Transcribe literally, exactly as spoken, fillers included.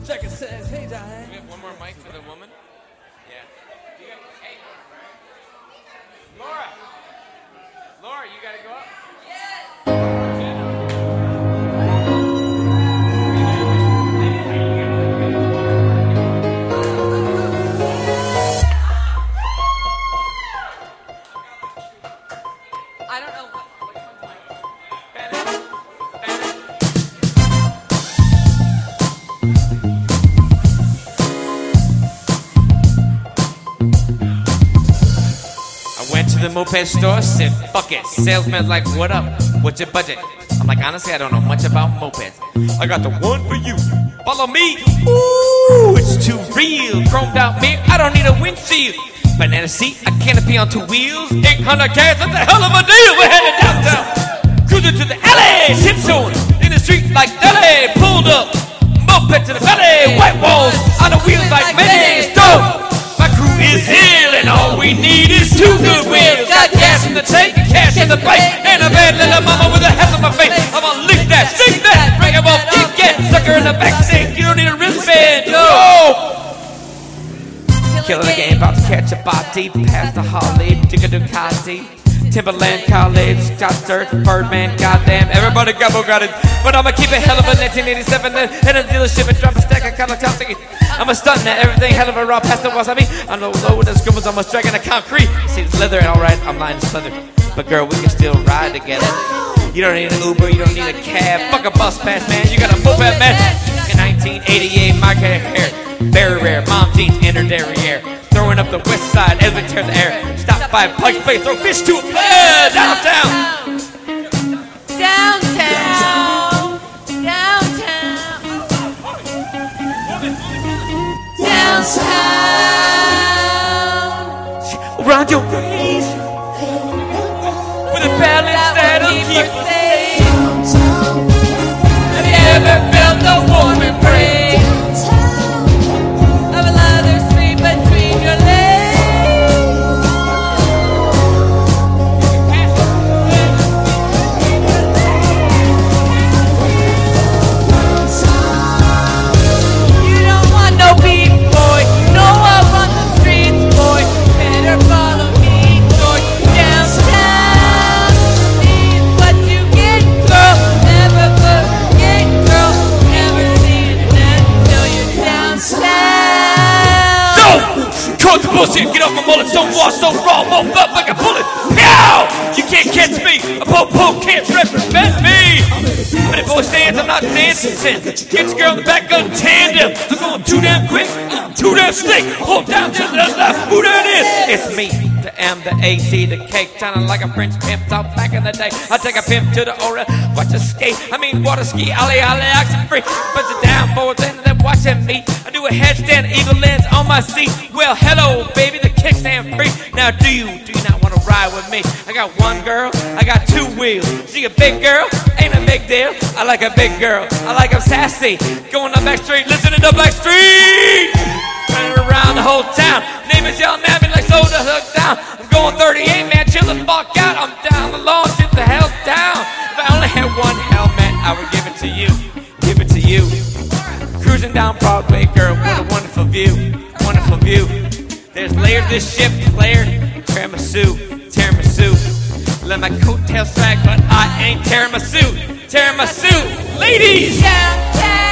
Check it says, hey, Diane. Do we have one more mic for the woman? Yeah. You got, hey. Laura. Laura, you got to go up? I don't know what, what comes like. I went to the moped store, said, fuck it. Salesman's like, what up? What's your budget? I'm like, honestly, I don't know much about mopeds. I got the one for you. Follow me. Ooh, it's too real. Chromed out mirror, I don't need a windshield. Banana seat, a canopy on two wheels. eight hundred gas, that's a hell of a deal. We're headed downtown. Cruising to the alley. Tiptoeing in the street like deli. Pulled up, moped to the belly. White walls on the wheels like mayonnaise. Dope. My crew is ill and all we need is two good wheels. Got gas in the tank, cash in the bank, and a bad little mama with a hell of a face. I'm gonna lick that, stick that, bring him up, kick that, sucker in the back seat. You don't need a wristband, no. Killing the game, about to catch a body. Past the Harley, Digga Ducati, Timberland College, got dirt, Birdman, goddamn. Everybody gobble got it, but I'ma keep it hell of a nineteen eighty-seven. Then hit a dealership and drop a stack of color top ticket. I'm a stunt at everything, hell of a raw past the wasabi. I'm low low with the scribbles, I'm a striking the concrete. See it's leather, alright, I'm lying it's leather. But girl, we can still ride together. You don't need an Uber, you don't need a cab. Fuck a bus pass, man, you got a moped, man. In nineteen eighty-eight, my hair, very rare. Mom jeans in her derriere. Throwing up the west side as we tear the air. Stop by Pike's Place, throw fish to a player. Downtown. Downtown. Downtown. Downtown. Around your waist. With a balance that'll keep us safe. Have you ever felt a warm embrace? The bullshit, get off my bullets, don't wash, so raw, move up like a bullet. Pow! You can't catch me, a po-po can't represent me. But if boy stands, I'm not dancing. Get your girl in the back of the tandem. I'm going too damn quick, too damn slick. Hold down to the left, who that is? It's me, the M, the A, C, the K. Sounding like a French pimp out back in the day. I take a pimp to the Ora, watch her skate. I mean water ski, ollie, ollie, oxen free. Puts it down forward, then they're watching me. I do a headstand, eagle lens on my seat. Well, hello, baby, the kickstand free. Now, do you, do you not want to ride with me? I got one girl, I got two wheels. She a big girl, ain't a big deal. I like a big girl, I like them sassy. Going up back street, listening to Black Street. Running around the whole town. Name is yelling at me like soda hook down. I'm going thirty-eight, man, chill the fuck out. I'm down the lawn, sit the hell down. If I only had one helmet, I would give it to you. Give it to you. Cruising down Broadway, girl, what a wonderful view. Wonderful view. There's layered this ship, layered tiramisu, tiramisu. Let my coattails drag, but I ain't tearing my suit, tearing my suit. Ladies! Downtown.